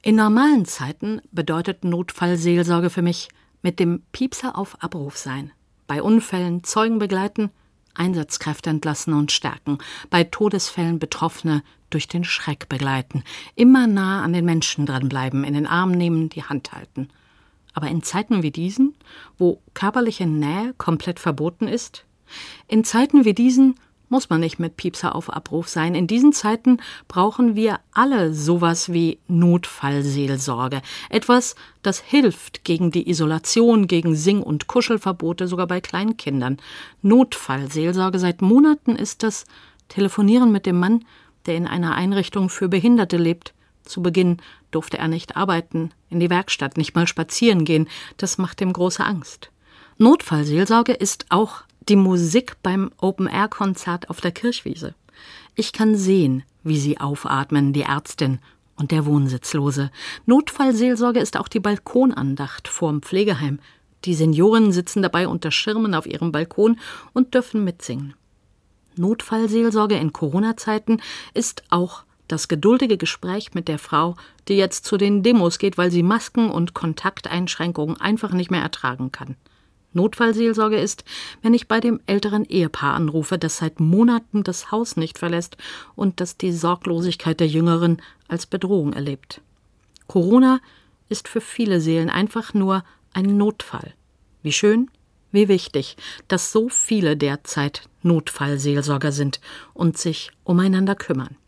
In normalen Zeiten bedeutet Notfallseelsorge für mich mit dem Piepser auf Abruf sein. Bei Unfällen Zeugen begleiten, Einsatzkräfte entlassen und stärken, bei Todesfällen Betroffene durch den Schreck begleiten, immer nah an den Menschen dranbleiben, in den Arm nehmen, die Hand halten. Aber in Zeiten wie diesen, wo körperliche Nähe komplett verboten ist, in Zeiten wie diesen muss man nicht mit Piepser auf Abruf sein. In diesen Zeiten brauchen wir alle sowas wie Notfallseelsorge. Etwas, das hilft gegen die Isolation, gegen Sing- und Kuschelverbote, sogar bei Kleinkindern. Notfallseelsorge seit Monaten ist das Telefonieren mit dem Mann, der in einer Einrichtung für Behinderte lebt. Zu Beginn durfte er nicht arbeiten, in die Werkstatt, nicht mal spazieren gehen. Das macht ihm große Angst. Notfallseelsorge ist auch die Musik beim Open-Air-Konzert auf der Kirchwiese. Ich kann sehen, wie sie aufatmen, die Ärztin und der Wohnsitzlose. Notfallseelsorge ist auch die Balkonandacht vorm Pflegeheim. Die Senioren sitzen dabei unter Schirmen auf ihrem Balkon und dürfen mitsingen. Notfallseelsorge in Corona-Zeiten ist auch das geduldige Gespräch mit der Frau, die jetzt zu den Demos geht, weil sie Masken und Kontakteinschränkungen einfach nicht mehr ertragen kann. Notfallseelsorge ist, wenn ich bei dem älteren Ehepaar anrufe, das seit Monaten das Haus nicht verlässt und das die Sorglosigkeit der Jüngeren als Bedrohung erlebt. Corona ist für viele Seelen einfach nur ein Notfall. Wie schön, wie wichtig, dass so viele derzeit Notfallseelsorger sind und sich umeinander kümmern.